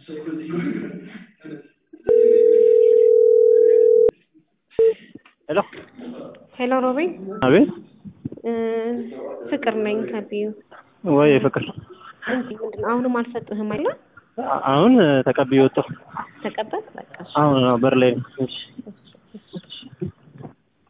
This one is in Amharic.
ሄሎ ሄሎ ሮቢ አቤት ፍቅር ነኝ ከቢዩ ወይ ፍቅር ምንድነው አሁንም አልሰጥህም አይደል አሁን ተቀብዬ ወጣሁ ተቀበል በቃ አሁን በር ላይ እሺ